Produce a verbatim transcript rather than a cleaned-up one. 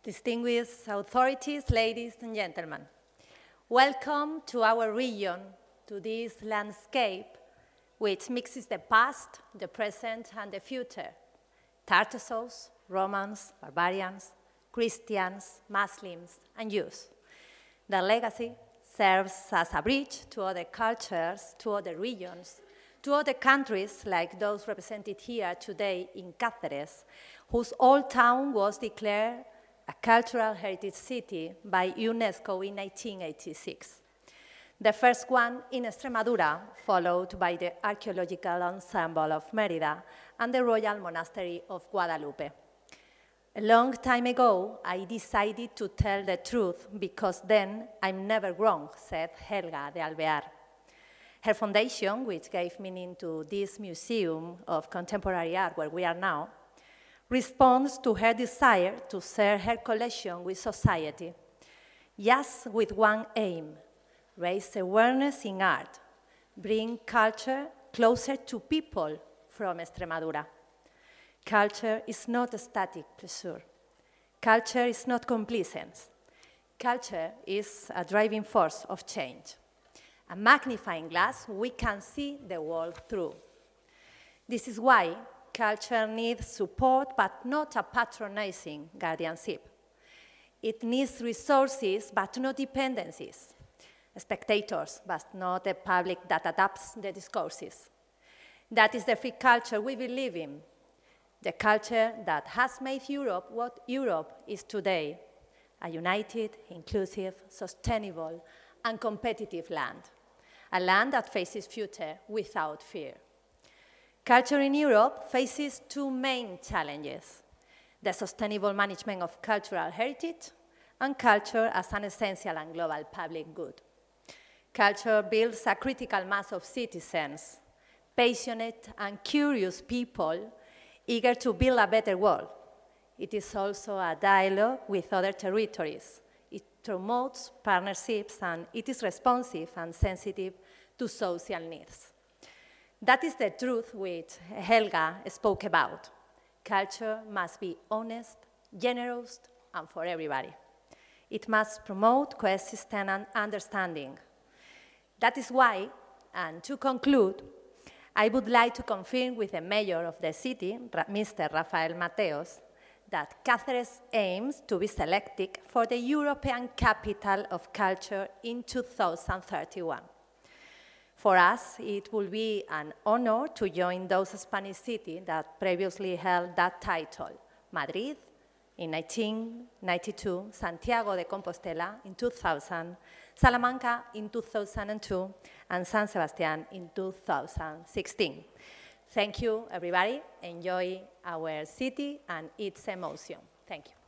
distinguished authorities, ladies and gentlemen. Welcome to our region, to this landscape which mixes the past, the present, and the future. Tartessos, Romans, barbarians, Christians, Muslims, and Jews. Their legacy serves as a bridge to other cultures, to other regions, to other countries like those represented here today in Cáceres, whose old town was declared a cultural heritage city by UNESCO in nineteen eighty-six. The first one in Extremadura, followed by the Archaeological Ensemble of Mérida and the Royal Monastery of Guadalupe. A long time ago, I decided to tell the truth because then I'm never wrong, said Helga de Alvear. Her foundation, which gave meaning to this museum of contemporary art where we are now, responds to her desire to share her collection with society, just with one aim: raise awareness in art, bring culture closer to people from Extremadura. Culture is not a static pleasure. Culture is not complacence. Culture is a driving force of change, a magnifying glass we can see the world through. This is why culture needs support, but not a patronizing guardianship. It needs resources, but not dependencies. Spectators, but not a public that adapts the discourses. That is the free culture we believe in, the culture that has made Europe what Europe is today, a united, inclusive, sustainable, and competitive land, a land that faces future without fear. Culture in Europe faces two main challenges: the sustainable management of cultural heritage and culture as an essential and global public good. Culture builds a critical mass of citizens, passionate and curious people eager to build a better world. It is also a dialogue with other territories. It promotes partnerships, and it is responsive and sensitive to social needs. That is the truth which Helga spoke about. Culture must be honest, generous, and for everybody. It must promote coexistence and understanding. That is why, and to conclude, I would like to confirm with the mayor of the city, Mister Rafael Mateos, that Cáceres aims to be selected for the European Capital of Culture in two thousand thirty-one. For us, it will be an honor to join those Spanish cities that previously held that title: Madrid in nineteen ninety-two, Santiago de Compostela in two thousand, Salamanca in two thousand two, and San Sebastián in two thousand sixteen. Thank you, everybody. Enjoy our city and its emotion. Thank you.